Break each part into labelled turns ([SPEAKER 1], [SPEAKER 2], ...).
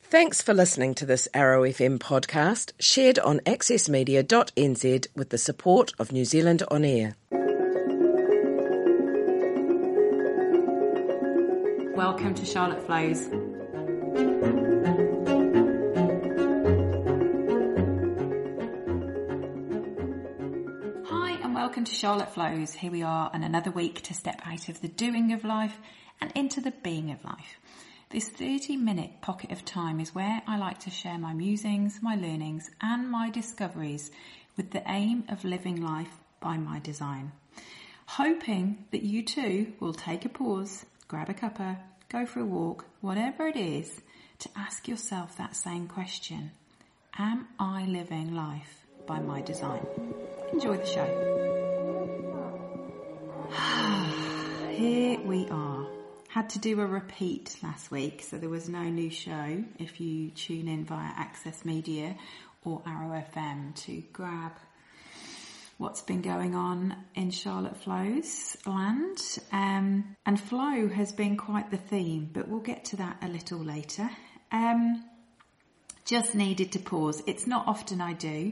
[SPEAKER 1] Thanks for listening to this Arrow FM podcast, shared on accessmedia.nz with the support of New Zealand On Air.
[SPEAKER 2] Welcome to Charlotte Flows. Hi and welcome to Charlotte Flows. Here we are on another week to step out of the doing of life and into the being of life. This 30-minute pocket of time is where I like to share my musings, my learnings and my discoveries with the aim of living life by my design. Hoping that you too will take a pause, grab a cuppa, go for a walk, whatever it is, to ask yourself that same question. Am I living life by my design? Enjoy the show. Here we are. Had to do a repeat last week, so there was no new show if you tune in via Access Media or Arrow FM to grab what's been going on in Charlotte Flows land. And flow has been quite the theme, but we'll get to that a little later. Just needed to pause. It's not often I do.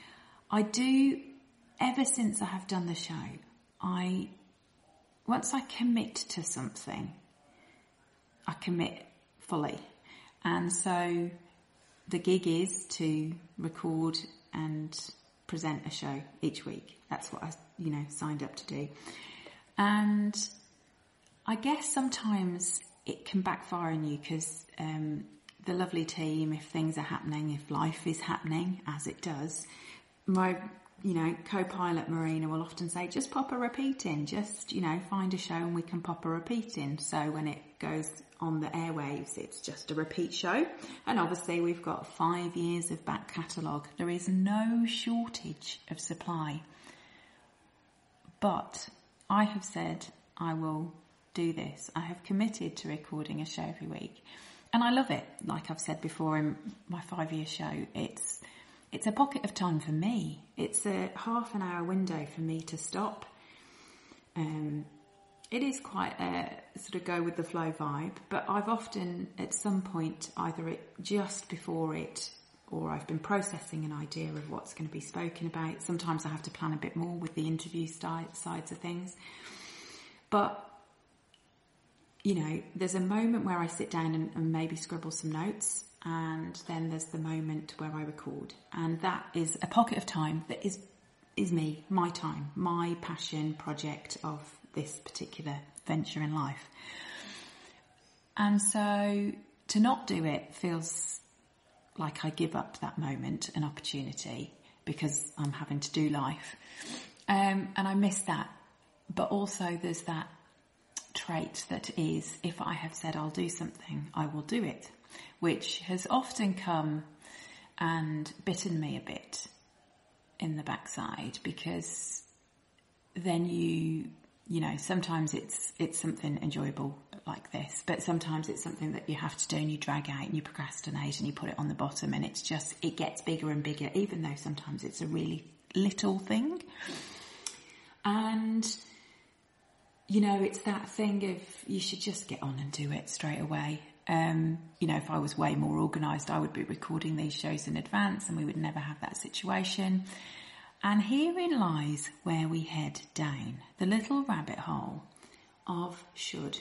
[SPEAKER 2] Ever since I have done the show, once I commit to something, I commit fully. And so the gig is to record and present a show each week. That's what I, signed up to do. And I guess sometimes it can backfire on you because the lovely team, if things are happening, if life is happening, as it does, my co-pilot Marina will often say, just pop a repeat in, just, find a show and we can pop a repeat in. So when it goes on the airwaves, it's just a repeat show. And obviously we've got 5 years of back catalogue. There is no shortage of supply. But I have said I will do this. I have committed to recording a show every week. And I love it. Like I've said before in my 5-year show, it's a pocket of time for me. It's a half an hour window for me to stop. It is quite a sort of go with the flow vibe, but I've often at some point, either just before it, or I've been processing an idea of what's going to be spoken about. Sometimes I have to plan a bit more with the interview sides of things. But, there's a moment where I sit down and maybe scribble some notes. And then there's the moment where I record. And that is a pocket of time that is me, my time, my passion project of this particular venture in life. And so to not do it feels like I give up that moment, an opportunity, because I'm having to do life. And I miss that. But also there's that trait that is, if I have said I'll do something, I will do it, which has often come and bitten me a bit in the backside, because then sometimes it's something enjoyable like this, but sometimes it's something that you have to do and you drag out and you procrastinate and you put it on the bottom, and it gets bigger and bigger, even though sometimes it's a really little thing. And it's that thing of you should just get on and do it straight away. If I was way more organised, I would be recording these shows in advance and we would never have that situation. And herein lies where we head down the little rabbit hole of should.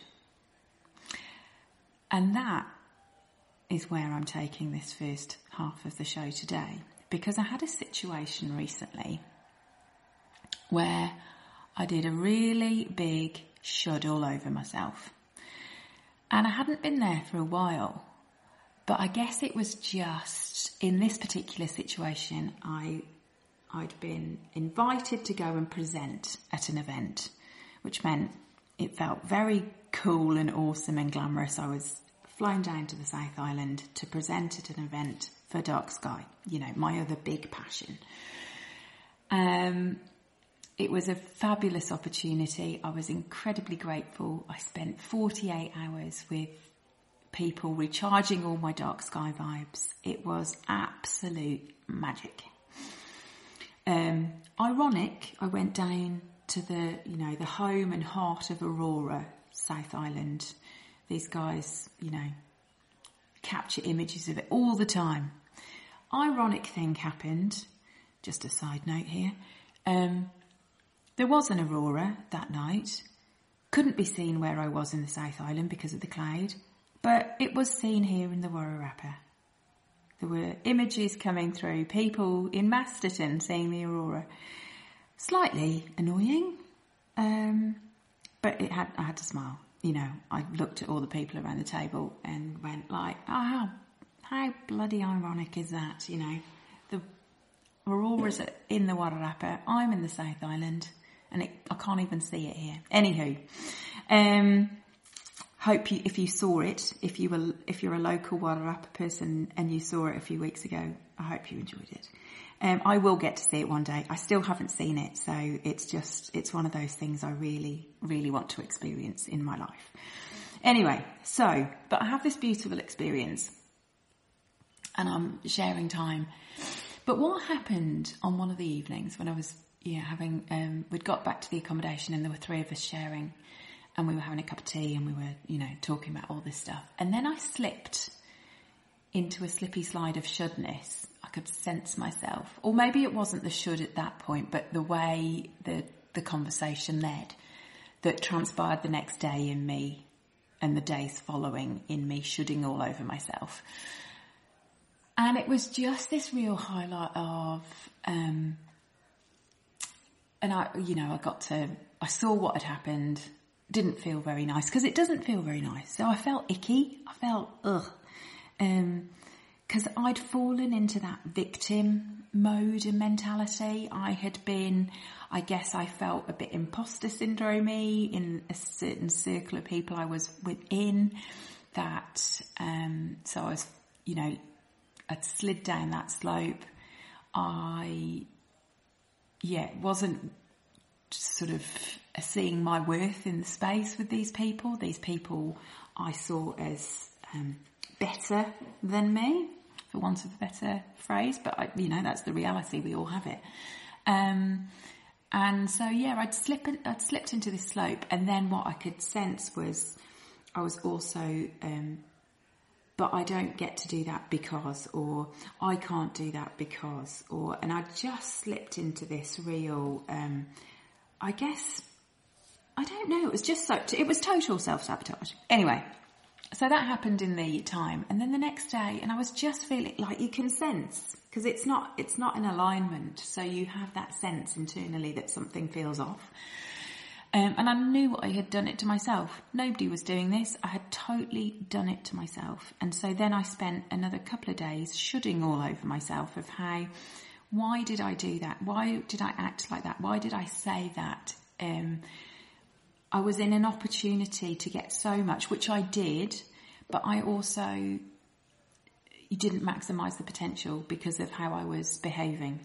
[SPEAKER 2] And that is where I'm taking this first half of the show today, because I had a situation recently where I did a really big should all over myself. And I hadn't been there for a while, but I guess it was just in this particular situation, I'd been invited to go and present at an event, which meant it felt very cool and awesome and glamorous. I was flown down to the South Island to present at an event for Dark Sky, my other big passion. It was a fabulous opportunity. I was incredibly grateful. I spent 48 hours with people recharging all my Dark Sky vibes. It was absolute magic. Ironic, I went down to the home and heart of Aurora, South Island. These guys, capture images of it all the time. Ironic thing happened, just a side note here. There was an aurora that night. Couldn't be seen where I was in the South Island because of the cloud, but it was seen here in the Wairarapa. There were images coming through, people in Masterton seeing the aurora. Slightly annoying, but I had to smile. You know, I looked at all the people around the table and went like, oh, how bloody ironic is that? You know, the aurora's in the Wairarapa, I'm in the South Island, and I can't even see it here. Anywho, hope if you saw it, if you're a local Wairarapa person and you saw it a few weeks ago, I hope you enjoyed it. I will get to see it one day. I still haven't seen it, so it's one of those things I really, really want to experience in my life. Anyway, but I have this beautiful experience and I'm sharing time. But what happened on one of the evenings when I was we'd got back to the accommodation and there were three of us sharing and we were having a cup of tea and we were, talking about all this stuff. And then I slipped into a slippy slide of shudness. I could sense myself, or maybe it wasn't the should at that point, but the way the conversation led that transpired the next day in me and the days following in me shoulding all over myself. And it was just this real highlight of, and I saw what had happened, didn't feel very nice, because it doesn't feel very nice. So I felt icky, I felt ugh. Because I'd fallen into that victim mode and mentality. I felt a bit imposter syndrome-y in a certain circle of people I was within that, so I was, I'd slid down that slope. I wasn't sort of seeing my worth in the space with these people. These people I saw as better than me, for want of a better phrase, but that's the reality. We all have it. And so I'd slipped into this slope, and then what I could sense was I was also, but I don't get to do that because, or I can't do that because, and I just slipped into this real, I guess, I don't know, it was total self-sabotage. Anyway, so that happened in the time, and then the next day, and I was just feeling like you can sense, because it's not in alignment, so you have that sense internally that something feels off. And I knew I had done it to myself. Nobody was doing this. I had totally done it to myself. And so then I spent another couple of days shoulding all over myself of why did I do that? Why did I act like that? Why did I say that? I was in an opportunity to get so much, which I did, but I also didn't maximise the potential because of how I was behaving.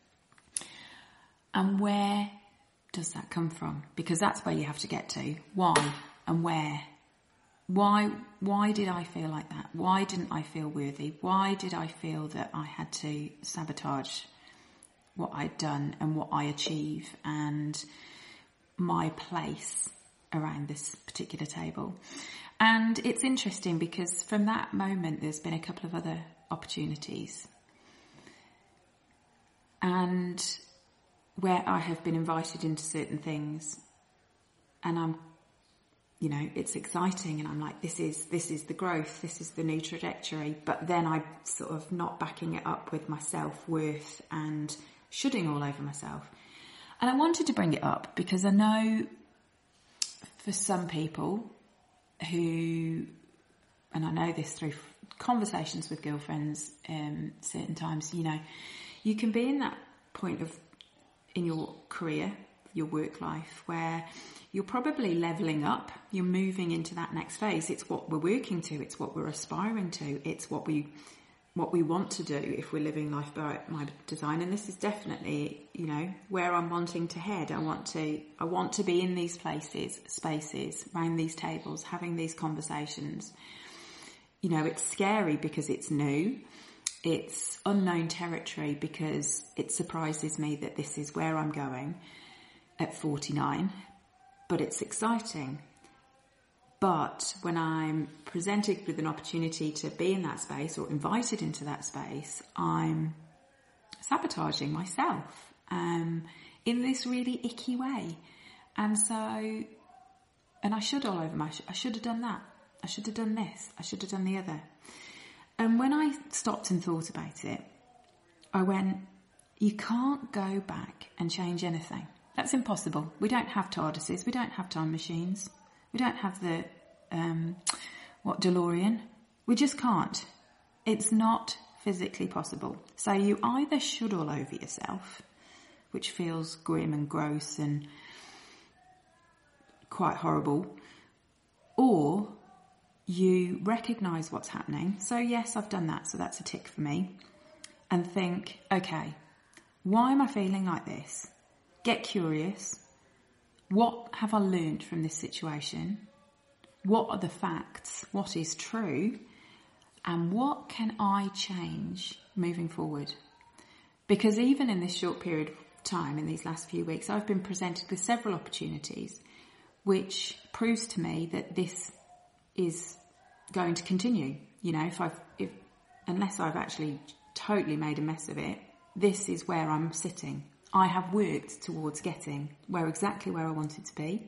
[SPEAKER 2] And where does that come from? Because that's where you have to get to. Why and where? Why did I feel like that? Why didn't I feel worthy? Why did I feel that I had to sabotage what I'd done and what I achieve and my place around this particular table? And it's interesting because from that moment there's been a couple of other opportunities, and where I have been invited into certain things, and I'm, it's exciting, and I'm like, this is the growth, this is the new trajectory, but then I'm sort of not backing it up with my self-worth and shoulding all over myself. And I wanted to bring it up because I know for some people who, and I know this through conversations with girlfriends, certain times, you can be in that point in your career, your work life, where you're probably levelling up, you're moving into that next phase. It's what we're working to, it's what we're aspiring to, it's what we want to do if we're living life by my design. And this is definitely, where I'm wanting to head. I want to be in these places, spaces, around these tables, having these conversations. It's scary because it's new. It's unknown territory because it surprises me that this is where I'm going at 49, but it's exciting. But when I'm presented with an opportunity to be in that space or invited into that space, I'm sabotaging myself in this really icky way. And I should all over I should have done that. I should have done this. I should have done the other. And when I stopped and thought about it, I went, you can't go back and change anything. That's impossible. We don't have TARDISes. We don't have time machines. We don't have the, DeLorean. We just can't. It's not physically possible. So you either should all over yourself, which feels grim and gross and quite horrible, or you recognise what's happening. So yes, I've done that, so that's a tick for me. And think, okay, why am I feeling like this? Get curious. What have I learned from this situation? What are the facts? What is true? And what can I change moving forward? Because even in this short period of time, in these last few weeks, I've been presented with several opportunities which proves to me that this is going to continue. You know, unless I've actually totally made a mess of it, this is where I'm sitting. I have worked towards getting exactly where I wanted to be.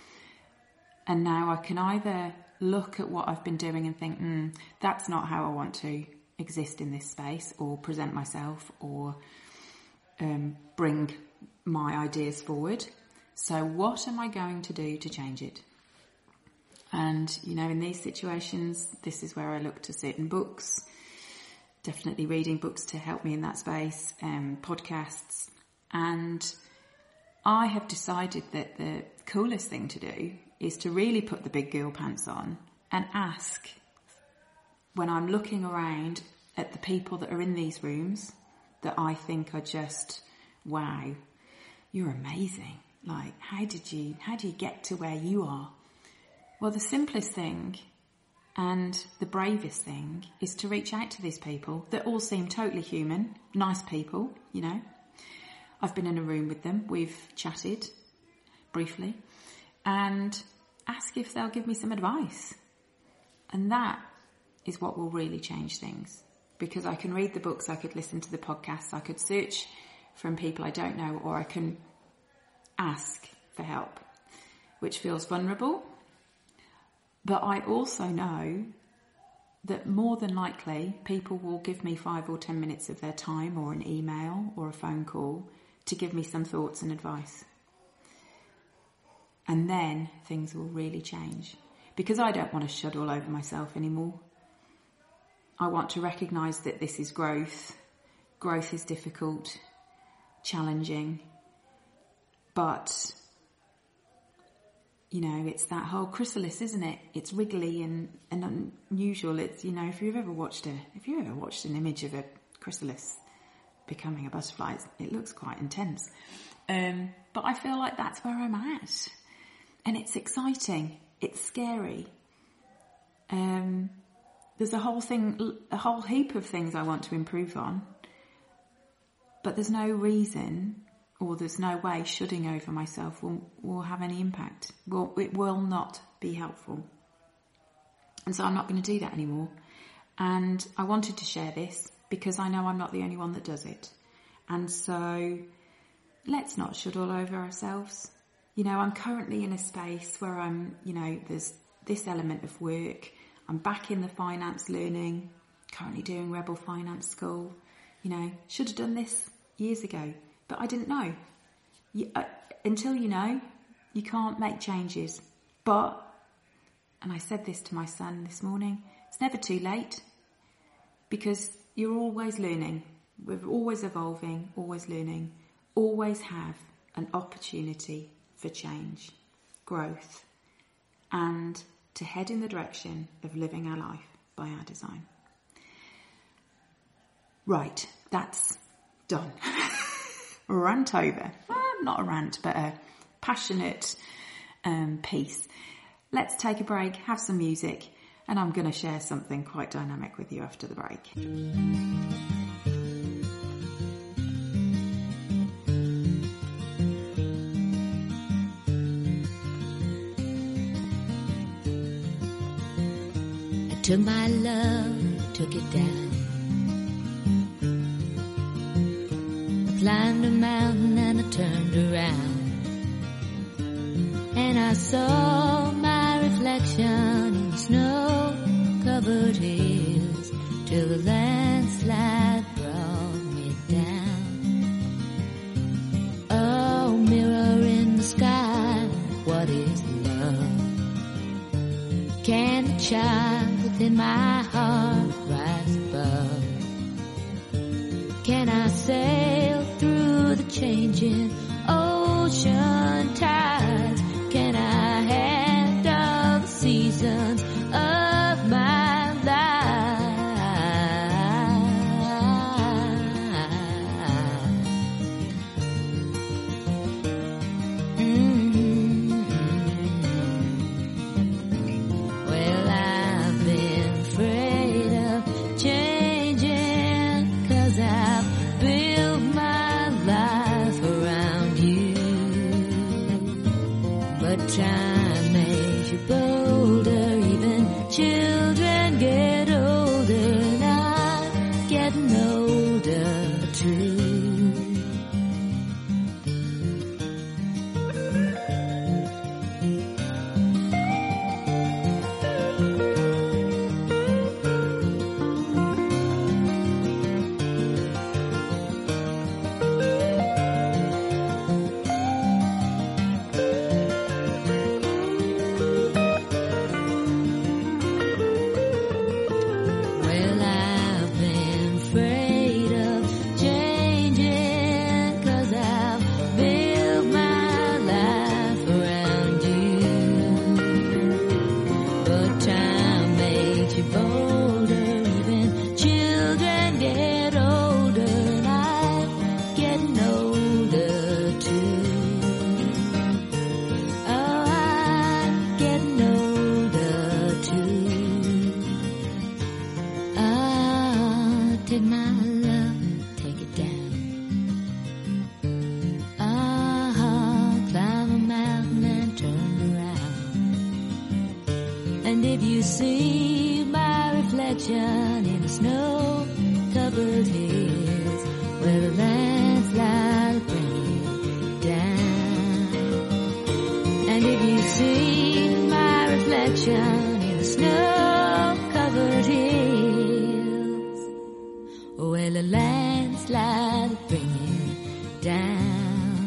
[SPEAKER 2] And now I can either look at what I've been doing and think, that's not how I want to exist in this space or present myself or bring my ideas forward. So what am I going to do to change it? And, you know, in these situations, this is where I look to certain books, definitely reading books to help me in that space, podcasts. And I have decided that the coolest thing to do is to really put the big girl pants on and ask, when I'm looking around at the people that are in these rooms that I think are just, wow, you're amazing. Like, how do you get to where you are? Well, the simplest thing and the bravest thing is to reach out to these people that all seem totally human, nice people, you know. I've been in a room with them, we've chatted briefly, and ask if they'll give me some advice. And that is what will really change things. Because I can read the books, I could listen to the podcasts, I could search from people I don't know, or I can ask for help, which feels vulnerable. But I also know that more than likely people will give me 5 or 10 minutes of their time or an email or a phone call to give me some thoughts and advice. And then things will really change. Because I don't want to shut all over myself anymore. I want to recognise that this is growth. Growth is difficult, challenging, but, you know, it's that whole chrysalis, isn't it? It's wriggly and unusual. It's, you know, if you've ever watched an image of a chrysalis becoming a butterfly, it looks quite intense. But I feel like that's where I'm at. And it's exciting. It's scary. There's a whole heap of things I want to improve on. But there's no reason, or there's no way shutting over myself will have any impact. Well, it will not be helpful. And so I'm not going to do that anymore. And I wanted to share this because I know I'm not the only one that does it. And so let's not shut all over ourselves. You know, I'm currently in a space where I'm, you know, there's this element of work. I'm back in the finance learning, currently doing Rebel Finance School. You know, should have done this years ago, but I didn't know. Until you know, you can't make changes. But, and I said this to my son this morning, it's never too late because you're always learning. We're always evolving, always learning, always have an opportunity for change, growth, and to head in the direction of living our life by our design. Right, that's done. Rant over. Not a rant, but a passionate piece. Let's take a break, have some music, and I'm going to share something quite dynamic with you after the break.
[SPEAKER 3] took my love, took it down. I climbed a mountain and I turned around, and I saw my reflection in snow-covered hills till the landslide brought me down. Oh, mirror in the sky, what is love? Can the child within my heart rise above? Can I sail through the changing ocean tides? Can I handle the seasons of my life? Well, I've been afraid of changing, 'cause I've built my life around you. But time makes you bolder, even children get older, and I'm getting older too. Well, I've been afraid of changing, 'cause I've built my life around you. But time makes you bolder, even children get older, and I'm getting older too. Oh, I'm getting older too. Ah, take my love, take it down. Ah, climb a mountain and turn around. And if you see my reflection in the snow-covered hills, where the landslide bring down. And if you see my reflection in the snow-covered hills, well, the landslide bring it down.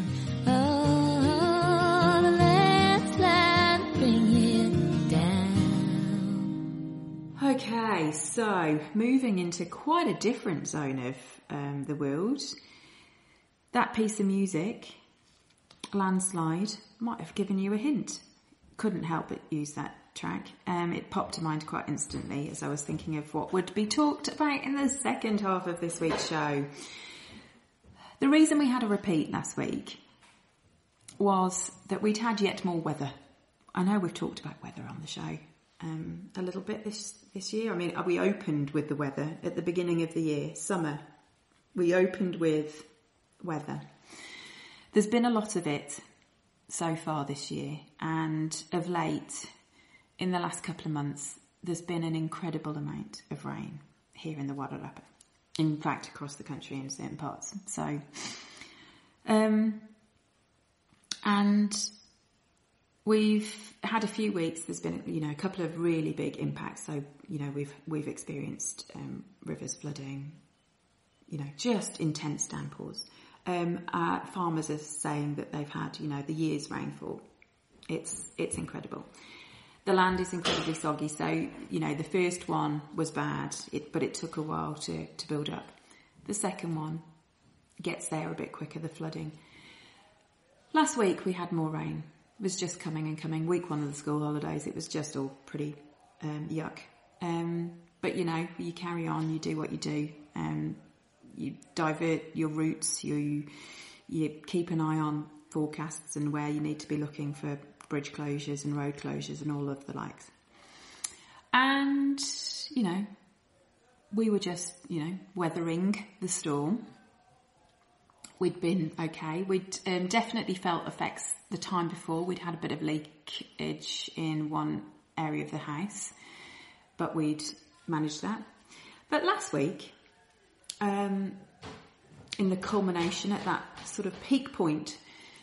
[SPEAKER 3] Oh, the landslide bring it down.
[SPEAKER 2] Okay, so moving into quite a different zone of the world. That piece of music, Landslide, might have given you a hint. Couldn't help but use that track. It popped to mind quite instantly as I was thinking of what would be talked about in the second half of this week's show. The reason we had a repeat last week was that we'd had yet more weather. I know we've talked about weather on the show a little bit this year. I mean, we opened with the weather at the beginning of the year, summer. We opened with weather. There's been a lot of it so far this year, and of late, in the last couple of months, there's been an incredible amount of rain here in the Wairarapa. In fact, across the country in certain parts. So, and we've had a few weeks. There's been, a couple of really big impacts. So, we've experienced rivers flooding. Just intense downpours. Farmers are saying that they've had, the year's rainfall. It's incredible. The land is incredibly soggy, so, the first one was bad, but it took a while to build up. The second one gets there a bit quicker, the flooding. Last week we had more rain. It was just coming and coming. Week one of the school holidays, it was just all pretty yuck. But, you carry on, you do what you do. You divert your routes, you keep an eye on forecasts and where you need to be looking for bridge closures and road closures and all of the likes. And, we were just, weathering the storm. We'd been okay. We'd definitely felt effects the time before. We'd had a bit of leakage in one area of the house. but we'd managed that. But last week, in the culmination at that sort of peak point,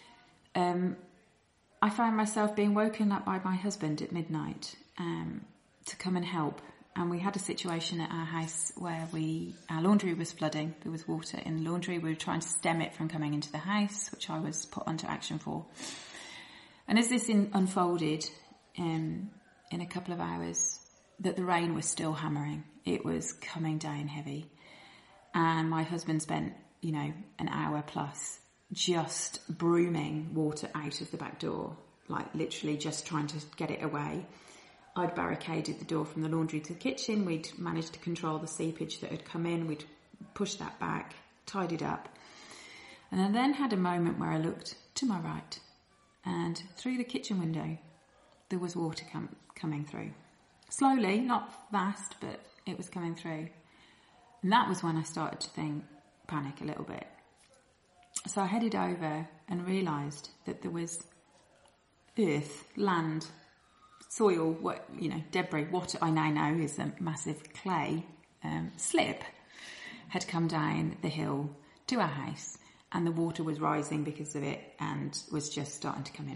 [SPEAKER 2] I found myself being woken up by my husband at midnight to come and help. And we had a situation at our house where our laundry was flooding. There was water in the laundry. We were trying to stem it from coming into the house, which I was put onto action for. And as this unfolded in a couple of hours, that the rain was still hammering. It was coming down heavy. And my husband spent, an hour plus just brooming water out of the back door, like literally just trying to get it away. I'd barricaded the door from the laundry to the kitchen. We'd managed to control the seepage that had come in. We'd pushed that back, tidied up. And I then had a moment where I looked to my right, and through the kitchen window, there was water coming through. Slowly, not fast, but it was coming through. And that was when I started to panic a little bit. So I headed over and realised that there was earth, land, soil, debris, what I now know is a massive clay slip had come down the hill to our house, and the water was rising because of it and was just starting to come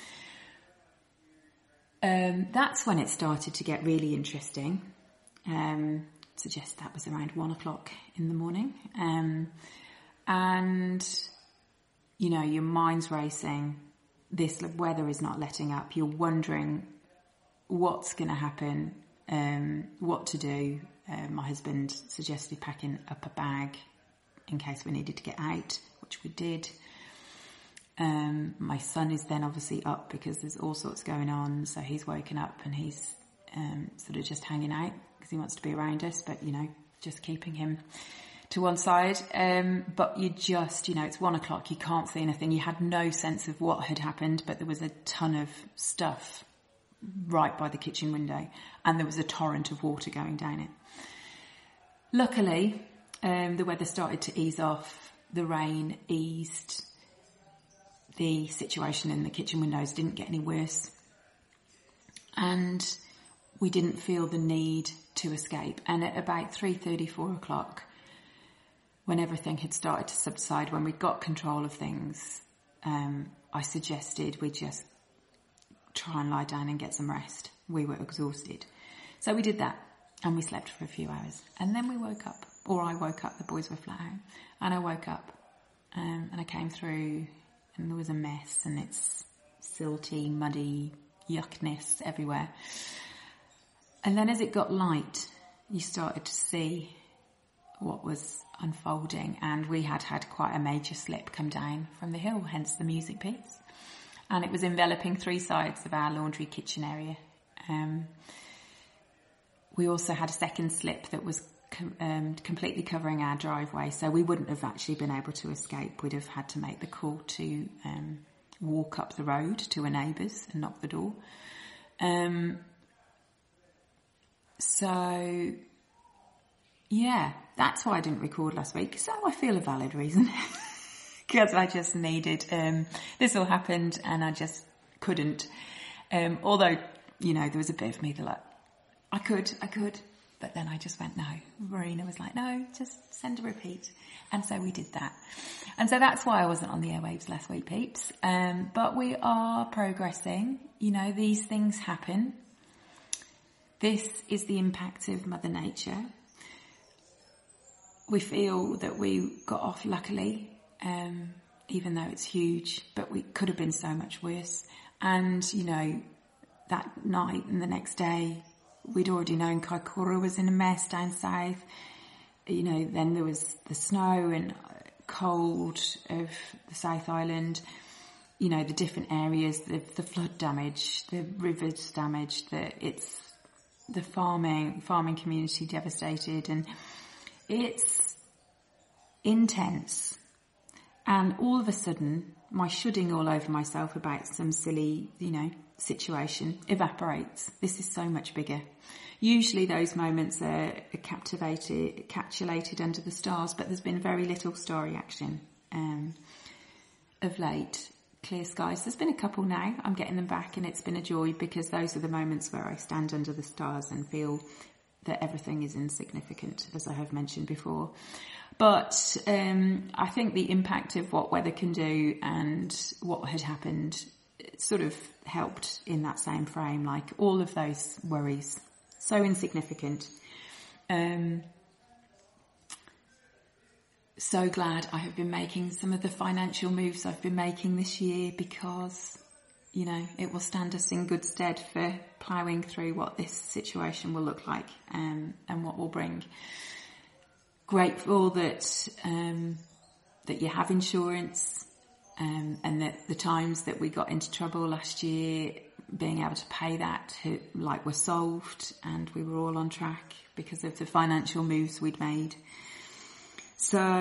[SPEAKER 2] in. That's when it started to get really interesting. Suggest that was around 1:00 in the morning. And, your mind's racing. This weather is not letting up. You're wondering what's going to happen, what to do. My husband suggested packing up a bag in case we needed to get out, which we did. My son is then obviously up because there's all sorts going on. So he's woken up and he's sort of just hanging out because he wants to be around us, but, just keeping him to one side. But you just, it's 1:00, you can't see anything. You had no sense of what had happened, but there was a ton of stuff right by the kitchen window, and there was a torrent of water going down it. Luckily, the weather started to ease off, the rain eased, the situation in the kitchen windows didn't get any worse, and we didn't feel the need to escape. And at about 3:30, 4:00, when everything had started to subside, when we got control of things, I suggested we just try and lie down and get some rest. We were exhausted. So we did that, and we slept for a few hours. And then we woke up, or I woke up, the boys were flat out, and I woke up, and I came through, and there was a mess, and it's silty, muddy, yuckness everywhere. And then as it got light, you started to see what was unfolding, and we had quite a major slip come down from the hill, hence the music piece. And it was enveloping 3 sides of our laundry kitchen area. We also had a second slip that was completely covering our driveway, so we wouldn't have actually been able to escape. We'd have had to make the call to walk up the road to a neighbour's and knock the door. So, yeah, that's why I didn't record last week. So I feel a valid reason. Because I just needed, this all happened and I just couldn't. Although, there was a bit of me that like, I could, but then I just went, no. Marina was like, no, just send a repeat. And so we did that. And so that's why I wasn't on the airwaves last week, peeps. But we are progressing. These things happen. This is the impact of Mother Nature. We feel that we got off luckily. Even though it's huge, but we could have been so much worse. And, that night and the next day, we'd already known Kaikoura was in a mess down south. Then there was the snow and cold of the South Island, the different areas, the flood damage, the rivers damage, the farming community devastated, and it's intense. And all of a sudden, my shoulding all over myself about some silly, situation evaporates. This is so much bigger. Usually those moments are encapsulated under the stars, but there's been very little starry action of late. Clear skies. There's been a couple now. I'm getting them back, and it's been a joy because those are the moments where I stand under the stars and feel that everything is insignificant, as I have mentioned before. But I think the impact of what weather can do and what had happened sort of helped in that same frame, like all of those worries, so insignificant. So glad I have been making some of the financial moves I've been making this year, because, you know, it will stand us in good stead for ploughing through what this situation will look like, and what will bring. Grateful that that you have insurance, and that the times that we got into trouble last year, being able to pay that were solved, and we were all on track because of the financial moves we'd made. So,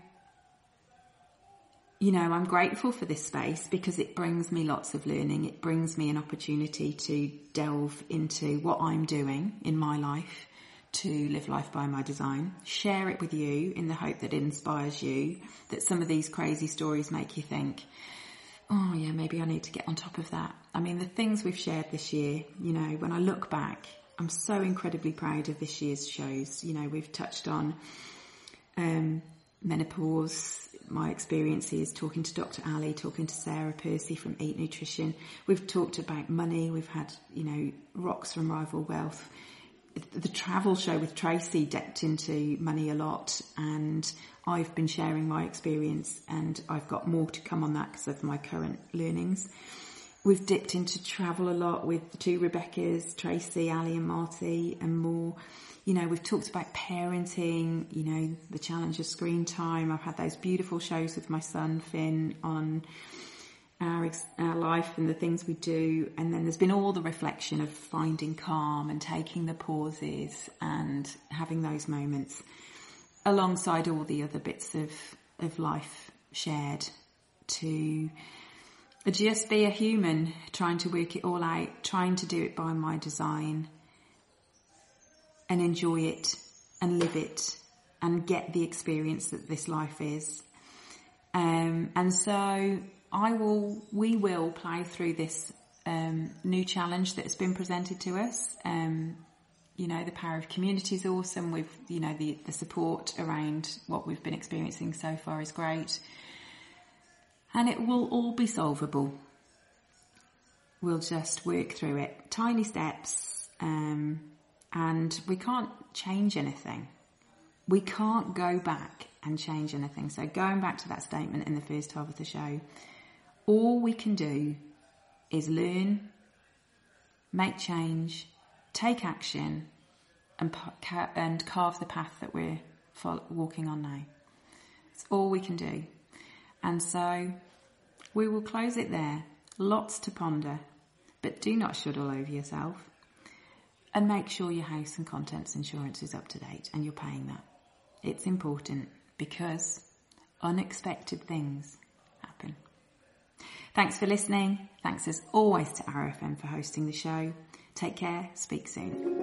[SPEAKER 2] you know, I'm grateful for this space because it brings me lots of learning. It brings me an opportunity to delve into what I'm doing in my life to live life by my design, share it with you in the hope that it inspires you, that some of these crazy stories make you think, oh yeah, maybe I need to get on top of that. I mean, the things we've shared this year, you know, when I look back, I'm so incredibly proud of this year's shows. You know, we've touched on menopause, my experiences, talking to Dr. Ali, talking to Sarah Percy from Eat Nutrition. We've talked about money. We've had, you know, Rocks from Rival Wealth. The travel show with Tracy decked into money a lot, and I've been sharing my experience, and I've got more to come on that because of my current learnings. We've dipped into travel a lot with the two Rebeccas, Tracy, Ali and Marty, and more. You know, we've talked about parenting, you know, the challenge of screen time. I've had those beautiful shows with my son, Finn, on our life and the things we do. And then there's been all the reflection of finding calm and taking the pauses and having those moments alongside all the other bits of life shared to just be a human, trying to work it all out, trying to do it by my design, and enjoy it and live it and get the experience that this life is. And so we will plough through this new challenge that's been presented to us. You know, the power of community is awesome. With, you know, the support around what we've been experiencing so far is great. And it will all be solvable. We'll just work through it. Tiny steps. And we can't change anything. We can't go back and change anything. So going back to that statement in the first half of the show, all we can do is learn, make change, take action, and carve the path that we're walking on now. It's all we can do. And so we will close it there. Lots to ponder, but do not shut all over yourself. And make sure your house and contents insurance is up to date and you're paying that. It's important because unexpected things happen. Thanks for listening. Thanks as always to RFM for hosting the show. Take care. Speak soon.